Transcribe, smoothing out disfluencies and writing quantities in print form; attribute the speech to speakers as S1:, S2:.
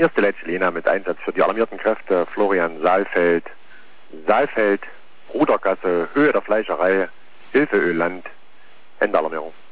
S1: Erste Letzte Lena mit Einsatz für die alarmierten Kräfte Florian Saalfeld, Rudergasse, Höhe der Fleischerei, Hilfeölland, Endalarmierung.